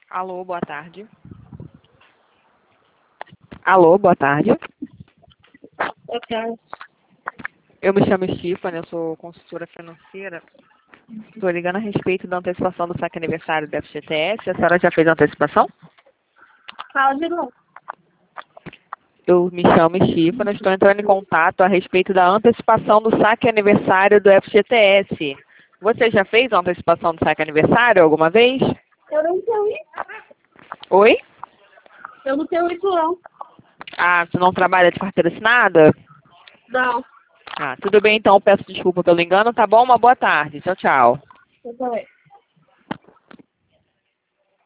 Alô, boa tarde. Alô, boa tarde. Boa tarde. Eu me chamo Stephanie, eu sou consultora financeira. Estou ligando a respeito da antecipação do saque aniversário do FGTS. A senhora já fez a antecipação? Fala de novo. Eu me chamo Stephanie, estou entrando em contato a respeito da antecipação do saque aniversário do FGTS. Você já fez a antecipação do saque aniversário alguma vez? Eu não tenho isso. Oi? Eu não tenho isso, não. Ah, você não trabalha de carteira assinada? Não. Ah, tudo bem então, peço desculpa pelo engano, tá bom? Uma boa tarde. Tchau, tchau. Eu também.